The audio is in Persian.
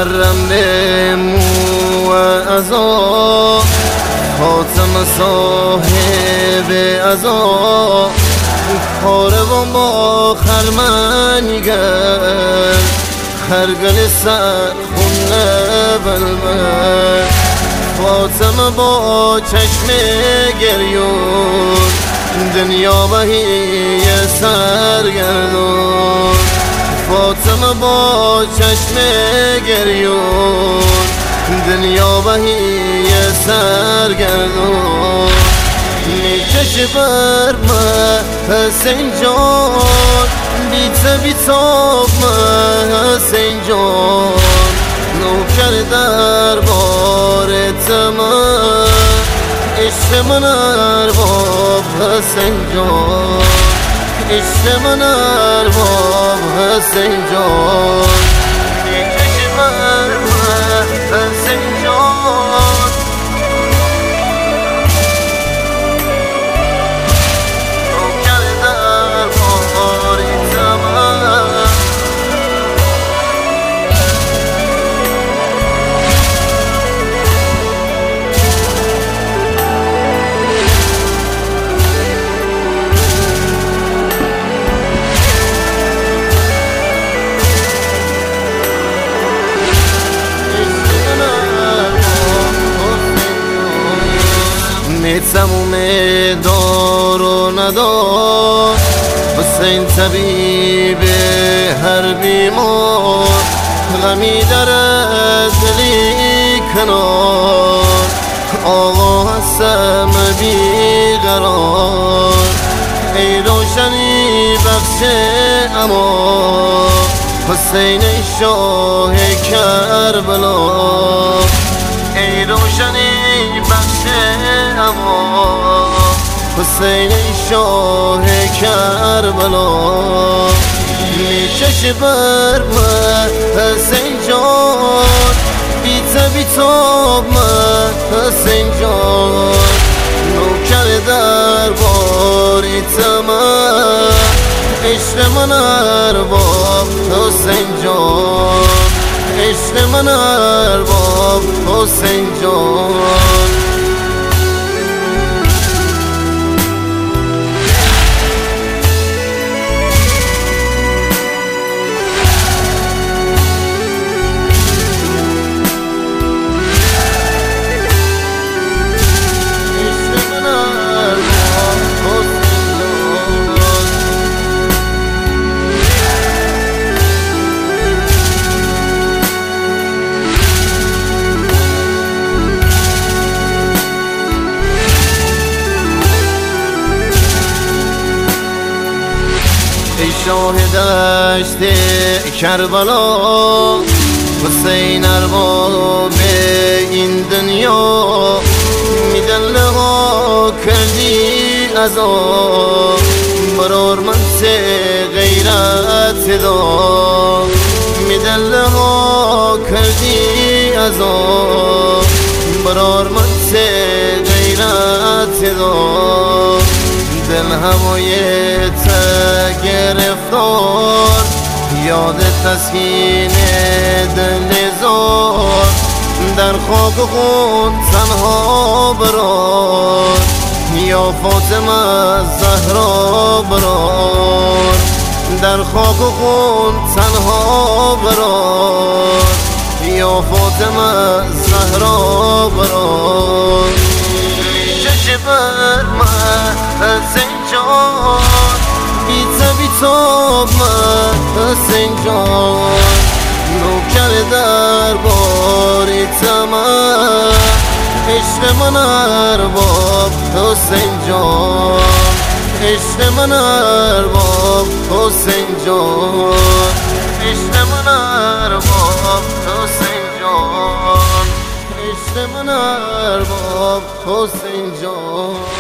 مبرم به مو ازا خاتم صاحب ازا خاربان با خرمنگر خرگل سر خونه بلبل فاطمه با چشم گریون دنیا بهی سرگردون فاطمه با چشم گریون دنیا بهی سرگردون میکش بر من حسین جان بیتاب من حسین جان نوکر دربارت من عشق من ارباب حسین جان عشق من ارباب حسین جان میکش بر من حسین جان تموم دار و ندار حسین طبیب هر بیمار غمی در دلی کنار آقا هستم بیقرار ای روشنی بخش اما حسین شاه کربلا ای روشنی بخش اما حسین شاه کربلا میکش بر من حسین جان بیتاب من حسین جان نوکر درباریت من عشق من ارباب حسین جان عشق من ارباب حسین جان ای شاه دشت کربلا حسین ارباب این دنیا میدن ها کردی ازا برار من سه غیرت دا میدن ها کردی ازا برار من سه غیرت دا دل هوایت گرفتار یاد تسکین دل زار در خاک خون تنها برار یا فاطمه زهرا برار در خاک خون تنها برار یا فاطمه زهرا برار چش بر من حسین جان بیتاب من حسین جان نوکر درباریت من عشق من ارباب حسین جان عشق من ارباب حسین جان عشق من ارباب حسین جان عشق من ارباب حسین جان